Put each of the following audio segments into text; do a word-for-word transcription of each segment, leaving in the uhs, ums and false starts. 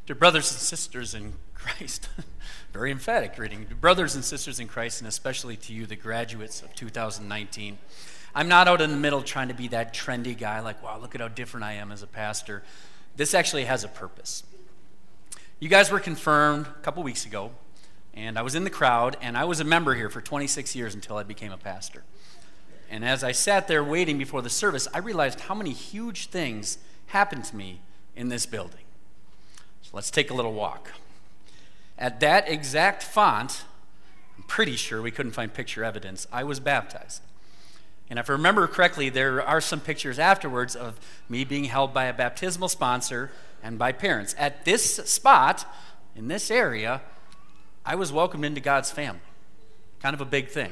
To brothers and sisters in Christ, very emphatic reading. To brothers and sisters in Christ, and especially to you, the graduates of two thousand nineteen. I'm not out in the middle trying to be that trendy guy like, wow, look at how different I am as a pastor. This actually has a purpose. You guys were confirmed a couple weeks ago, and I was in the crowd, and I was a member here for twenty-six years until I became a pastor. And as I sat there waiting before the service, I realized how many huge things happened to me in this building. So let's take a little walk. At that exact font, I'm pretty sure we couldn't find picture evidence, I was baptized. And if I remember correctly, there are some pictures afterwards of me being held by a baptismal sponsor and by parents. At this spot, in this area, I was welcomed into God's family. Kind of a big thing.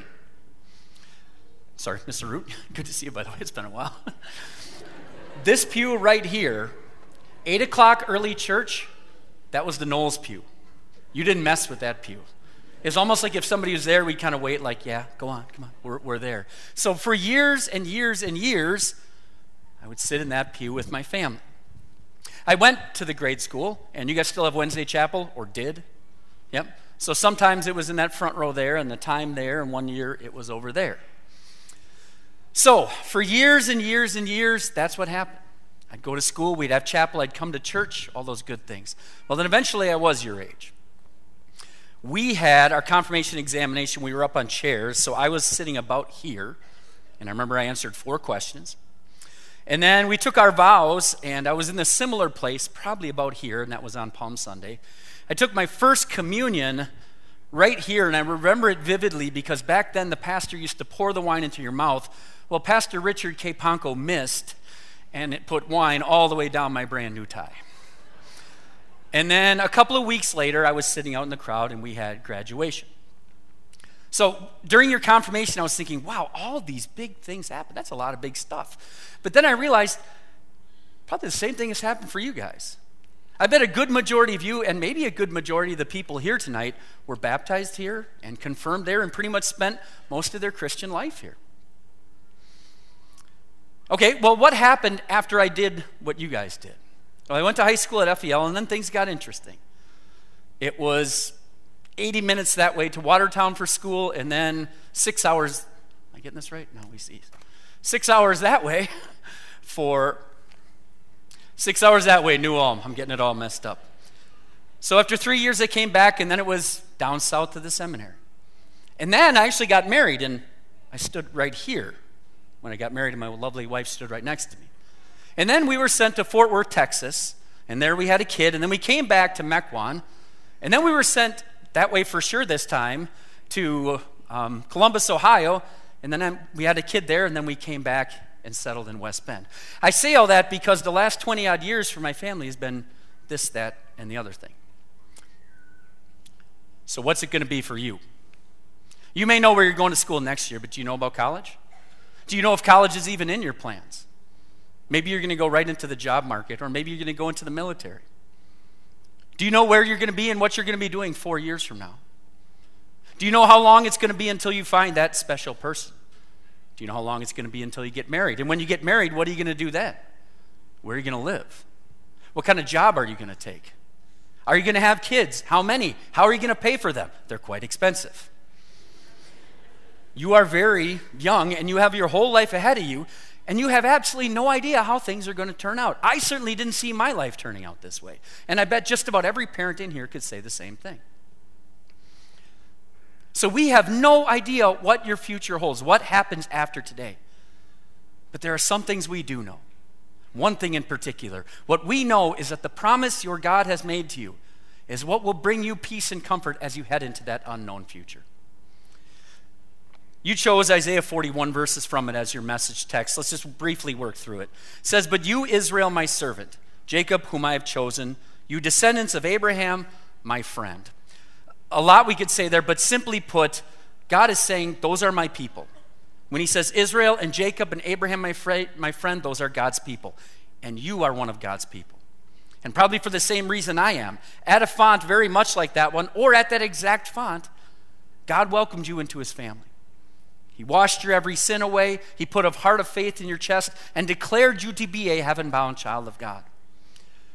Sorry, Mister Root, good to see you, by the way. It's been a while. This pew right here, eight o'clock early church, that was the Knowles pew. You didn't mess with that pew. It's almost like if somebody was there, we'd kind of wait like, yeah, go on, come on, we're, we're there. So for years and years and years, I would sit in that pew with my family. I went to the grade school, and you guys still have Wednesday chapel, or did? Yep. So sometimes it was in that front row there, and the time there, and one year it was over there. So for years and years and years, that's what happened. I'd go to school, we'd have chapel, I'd come to church, all those good things. Well, then eventually I was your age. We had our confirmation examination, we were up on chairs, so I was sitting about here, and I remember I answered four questions. And then we took our vows, and I was in a similar place, probably about here, and that was on Palm Sunday. I took my first communion right here, and I remember it vividly because back then the pastor used to pour the wine into your mouth. Well, Pastor Richard K. Ponko missed, and it put wine all the way down my brand new tie. And then a couple of weeks later, I was sitting out in the crowd, and we had graduation. So during your confirmation, I was thinking, wow, all these big things happen. That's a lot of big stuff. But then I realized probably the same thing has happened for you guys. I bet a good majority of you, and maybe a good majority of the people here tonight, were baptized here and confirmed there and pretty much spent most of their Christian life here. Okay, well, what happened after I did what you guys did? Well, I went to high school at F E L, and then things got interesting. It was eighty minutes that way to Watertown for school, and then six hours, am I getting this right? No, we see. Six hours that way for, six hours that way, New Ulm. I'm getting it all messed up. So after three years, I came back, and then it was down south to the seminary. And then I actually got married, and I stood right here when I got married, and my lovely wife stood right next to me. And then we were sent to Fort Worth, Texas, and there we had a kid, and then we came back to Mequon, and then we were sent that way for sure this time to um, Columbus, Ohio, and then I'm, we had a kid there, and then we came back and settled in West Bend. I say all that because the last twenty-odd years for my family has been this, that, and the other thing. So what's it going to be for you? You may know where you're going to school next year, but do you know about college? Do you know if college is even in your plans? Maybe you're going to go right into the job market, or maybe you're going to go into the military. Do you know where you're going to be and what you're going to be doing four years from now? Do you know how long it's going to be until you find that special person? Do you know how long it's going to be until you get married? And when you get married, what are you going to do then? Where are you going to live? What kind of job are you going to take? Are you going to have kids? How many? How are you going to pay for them? They're quite expensive. You are very young, and you have your whole life ahead of you, and you have absolutely no idea how things are going to turn out. I certainly didn't see my life turning out this way, and I bet just about every parent in here could say the same thing. So we have no idea what your future holds, what happens after today. But there are some things we do know. One thing in particular, what we know is that the promise your God has made to you is what will bring you peace and comfort as you head into that unknown future. You chose Isaiah forty-one verses from it as your message text. Let's just briefly work through it. It says, "But you, Israel, my servant, Jacob, whom I have chosen, you descendants of Abraham, my friend." A lot we could say there, but simply put, God is saying, those are my people. When he says Israel and Jacob and Abraham, my, fra- my friend, those are God's people. And you are one of God's people. And probably for the same reason I am. At a font very much like that one, or at that exact font, God welcomed you into his family. He washed your every sin away. He put a heart of faith in your chest and declared you to be a heaven-bound child of God.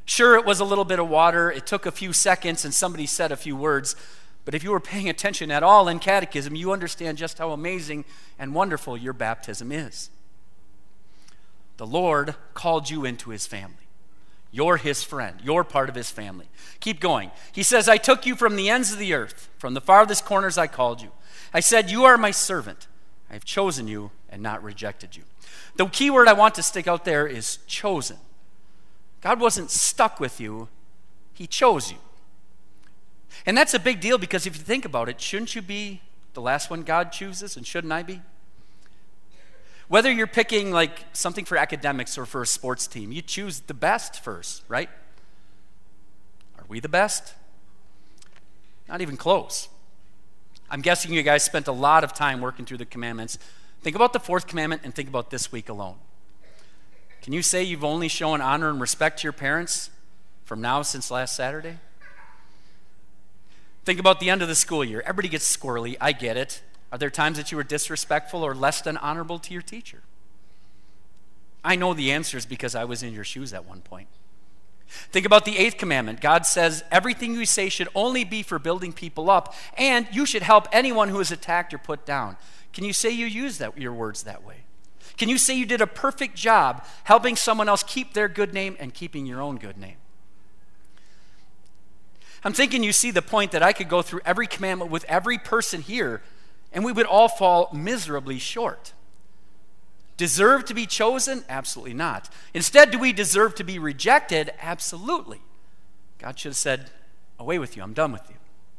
Sure, it was a little bit of water. It took a few seconds and somebody said a few words. But if you were paying attention at all in catechism, you understand just how amazing and wonderful your baptism is. The Lord called you into his family. You're his friend. You're part of his family. Keep going. He says, I took you from the ends of the earth. From the farthest corners I called you. I said, you are my servant. I have chosen you and not rejected you. The key word I want to stick out there is chosen. God wasn't stuck with you. He chose you. And that's a big deal because if you think about it, shouldn't you be the last one God chooses, and shouldn't I be? Whether you're picking like something for academics or for a sports team, you choose the best first, right? Are we the best? Not even close. I'm guessing you guys spent a lot of time working through the commandments. Think about the fourth commandment and think about this week alone. Can you say you've only shown honor and respect to your parents from now since last Saturday? Think about the end of the school year. Everybody gets squirrely. I get it. Are there times that you were disrespectful or less than honorable to your teacher? I know the answers because I was in your shoes at one point. Think about the eighth commandment. God says everything you say should only be for building people up, and you should help anyone who is attacked or put down. Can you say you use that, your words that way? Can you say you did a perfect job helping someone else keep their good name and keeping your own good name? I'm thinking you see the point that I could go through every commandment with every person here, and we would all fall miserably short. Deserve to be chosen? Absolutely not. Instead, do we deserve to be rejected? Absolutely. God should have said, away with you, I'm done with you.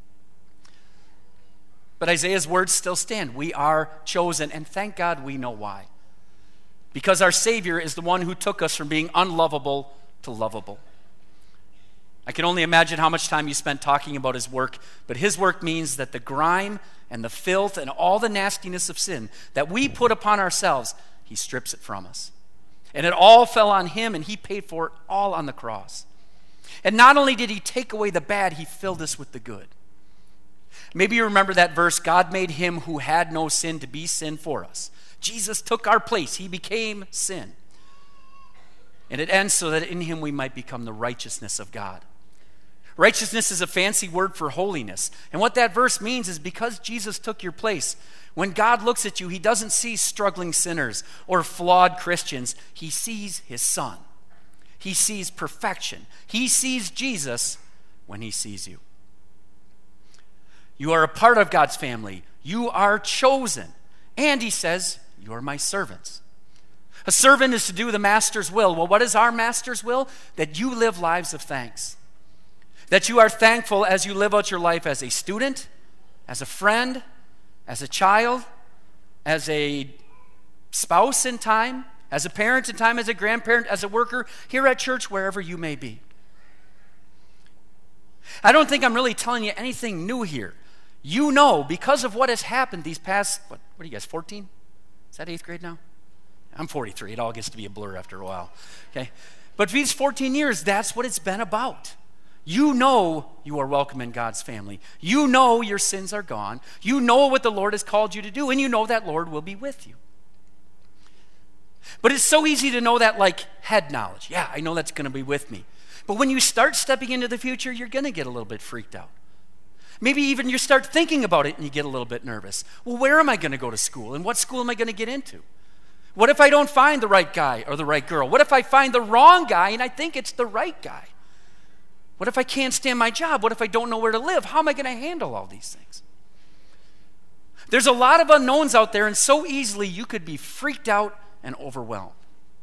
But Isaiah's words still stand. We are chosen, and thank God we know why. Because our Savior is the one who took us from being unlovable to lovable. I can only imagine how much time you spent talking about his work, but his work means that the grime and the filth and all the nastiness of sin that we put upon ourselves, he strips it from us. And it all fell on him, and he paid for it all on the cross. And not only did he take away the bad, he filled us with the good. Maybe you remember that verse, God made him who had no sin to be sin for us. Jesus took our place. He became sin. And it ends so that in him we might become the righteousness of God. Righteousness is a fancy word for holiness. And what that verse means is because Jesus took your place, when God looks at you, he doesn't see struggling sinners or flawed Christians. He sees his son. He sees perfection. He sees Jesus when he sees you. You are a part of God's family. You are chosen. And he says, you are my servants. A servant is to do the master's will. Well, what is our master's will? That you live lives of thanks. That you are thankful as you live out your life as a student, as a friend, as a child, as a spouse in time, as a parent in time, as a grandparent, as a worker, here at church, wherever you may be. I don't think I'm really telling you anything new here. You know, because of what has happened these past, what, what are you guys, fourteen? Is that eighth grade now? I'm forty-three. It all gets to be a blur after a while. Okay, but for these fourteen years, that's what it's been about. You know you are welcome in God's family. You know your sins are gone. You know what the Lord has called you to do, and you know that Lord will be with you. But it's so easy to know that like head knowledge. Yeah, I know that's going to be with me. But when you start stepping into the future, you're going to get a little bit freaked out. Maybe even you start thinking about it and you get a little bit nervous. Well, where am I going to go to school? And what school am I going to get into? What if I don't find the right guy or the right girl? What if I find the wrong guy and I think it's the right guy? What if I can't stand my job? What if I don't know where to live? How am I going to handle all these things? There's a lot of unknowns out there, and so easily you could be freaked out and overwhelmed.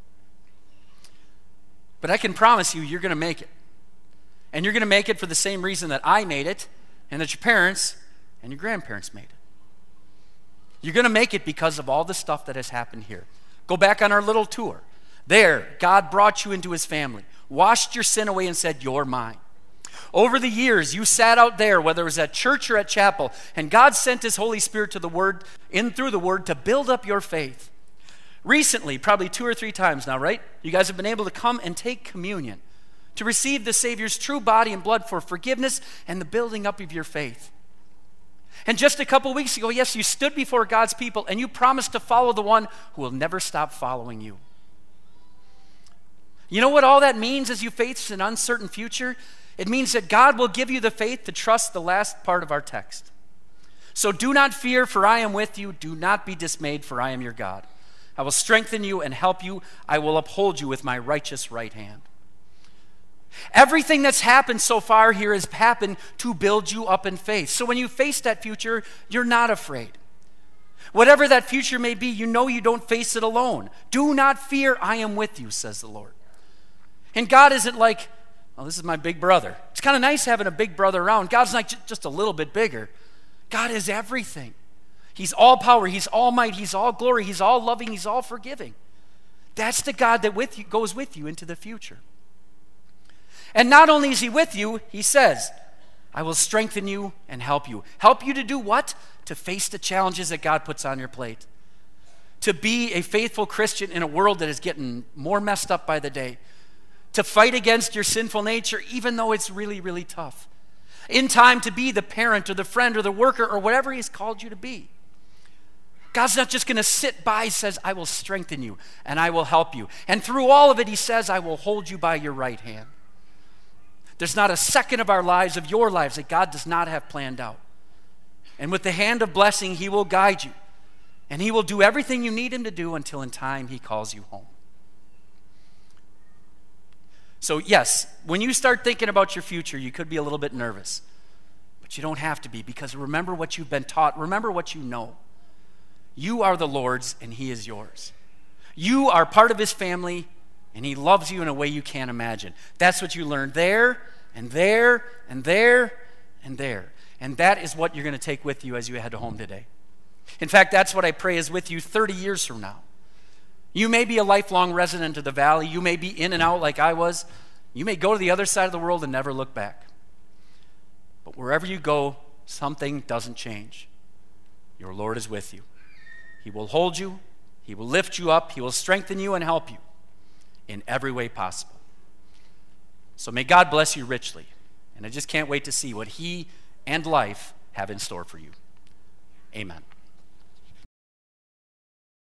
But I can promise you, you're going to make it. And you're going to make it for the same reason that I made it, and that your parents and your grandparents made it. You're going to make it because of all the stuff that has happened here. Go back on our little tour. There, God brought you into his family, washed your sin away and said, you're mine. Over the years, you sat out there, whether it was at church or at chapel, and God sent his Holy Spirit to the Word, in through the Word, to build up your faith. Recently, probably two or three times now, right? You guys have been able to come and take communion, to receive the Savior's true body and blood for forgiveness and the building up of your faith. And just a couple weeks ago, yes, you stood before God's people and you promised to follow the one who will never stop following you. You know what all that means as you face an uncertain future? It means that God will give you the faith to trust the last part of our text. So do not fear, for I am with you. Do not be dismayed, for I am your God. I will strengthen you and help you. I will uphold you with my righteous right hand. Everything that's happened so far here has happened to build you up in faith. So when you face that future, you're not afraid. Whatever that future may be, you know you don't face it alone. Do not fear, I am with you, says the Lord. And God isn't like, oh, this is my big brother. It's kind of nice having a big brother around. God's not just a little bit bigger. God is everything. He's all power, he's all might, he's all glory, he's all loving, he's all forgiving. That's the God that with you goes with you into the future. And not only is he with you, he says, I will strengthen you and help you. Help you to do what? To face the challenges that God puts on your plate. To be a faithful Christian in a world that is getting more messed up by the day. To fight against your sinful nature, even though it's really, really tough. In time to be the parent or the friend or the worker or whatever he's called you to be. God's not just going to sit by. He says, I will strengthen you and I will help you. And through all of it, he says, I will hold you by your right hand. There's not a second of our lives, of your lives, that God does not have planned out. And with the hand of blessing, he will guide you. And he will do everything you need him to do until in time he calls you home. So yes, when you start thinking about your future, you could be a little bit nervous. But you don't have to be, because remember what you've been taught. Remember what you know. You are the Lord's and he is yours. You are part of his family and he loves you in a way you can't imagine. That's what you learned there and there and there and there. And that is what you're going to take with you as you head home today. In fact, that's what I pray is with you thirty years from now. You may be a lifelong resident of the valley. You may be in and out like I was. You may go to the other side of the world and never look back. But wherever you go, something doesn't change. Your Lord is with you. He will hold you. He will lift you up. He will strengthen you and help you in every way possible. So may God bless you richly. And I just can't wait to see what he and life have in store for you. Amen.